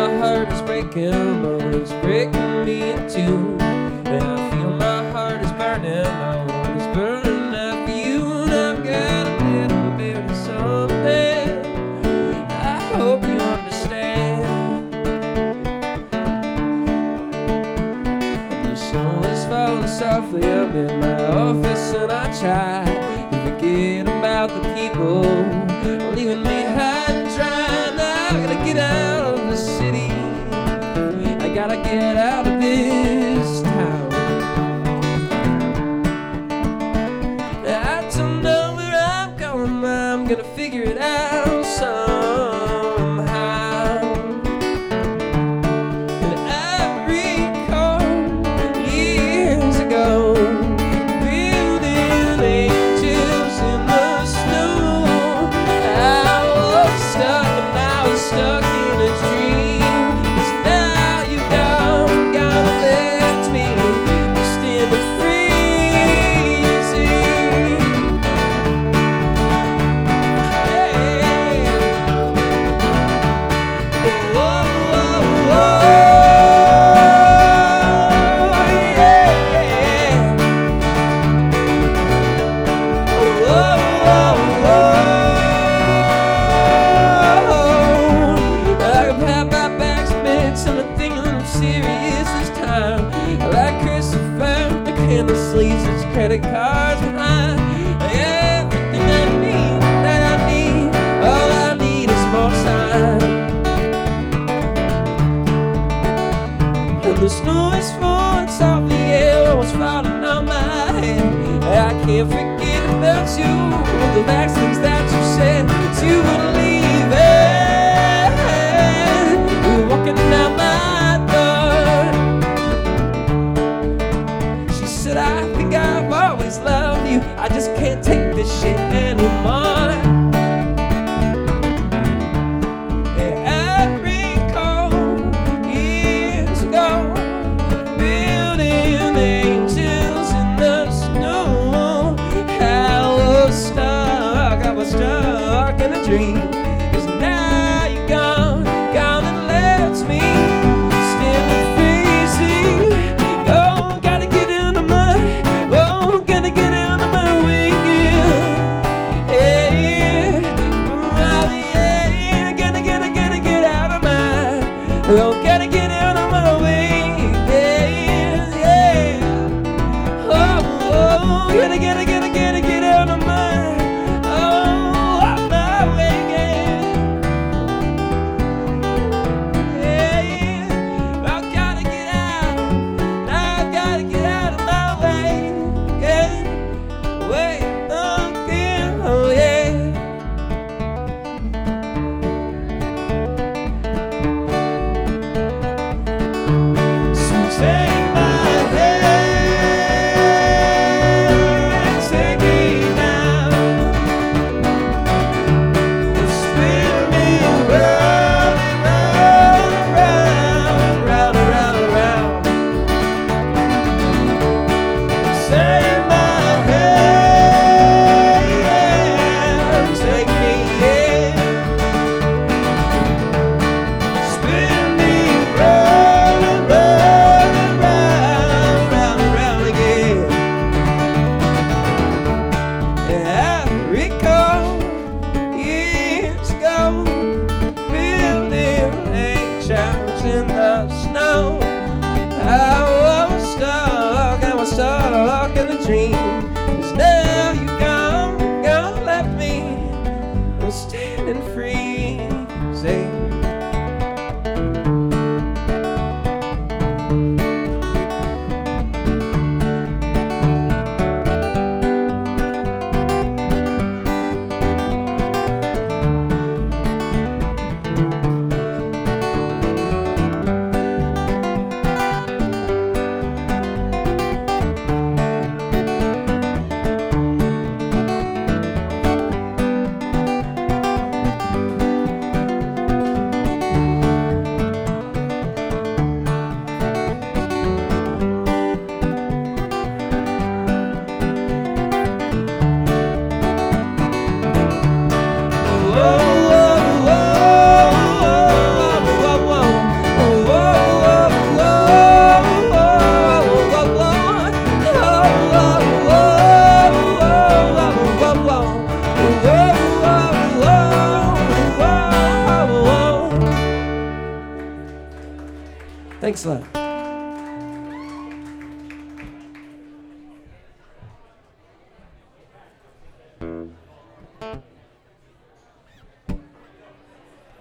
my heart is breaking, but it's breaking me in two. And I feel my heart is burning, my heart is burning out for you. And I've got a little bit of something I hope you understand. The snow is falling softly up in my office, and I try to forget about the people leaving me high and dry. Now I gotta get out of the city, I gotta get out of this town. I don't know where I'm going, I'm gonna figure it out somehow. And I recall years ago building angels in the snow. I was stuck and I was stuck in a dream. 'Cause now you gone and left me standing freezing. Yeah. Whoa, whoa, whoa. Sleeves, his credit cards behind. Everything I need, all I need is more time. And the snow is falling softly, yeah, was falling on my head. I can't forget about you, the last things that you said, that you would leave it. You're walking out my I think I've always loved you, I just can't take this shit anymore. Yeah, I recall years ago building angels in the snow. I was stuck in a dream. 'Cause now you're gone and left me standing freezing. Oh, gotta get out of my way, yeah, yeah. Oh, gotta get out of my, out my way, yeah. Yeah, I gotta get out of my way, yeah. Way again, oh yeah. Take my hand, take me now, spin me round and round, round. Take my hand, take me in, spin me round and round again. I recall years ago building angels in the snow. I was stuck in a dream. 'Cause now you're gone, left me standing freezing. Thanks a lot.